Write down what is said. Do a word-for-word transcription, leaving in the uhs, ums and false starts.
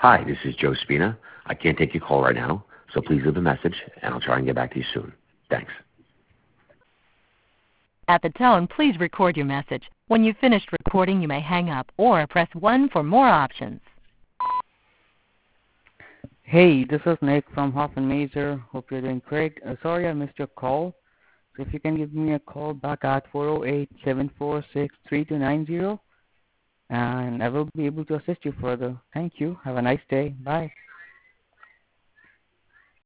Hi, this is Joe Spina. I can't take your call right now, so please leave a message, and I'll try and get back to you soon. Thanks. At the tone, please record your message. When you've finished recording, you may hang up or press one for more options. Hey, this is Nick from Hoffman Mazer. Hope you're doing great. Uh, sorry I missed your call. So if you can give me a call back at four oh eight, seven four six, three two nine zero, and I will be able to assist you further. Thank you. Have a nice day. Bye.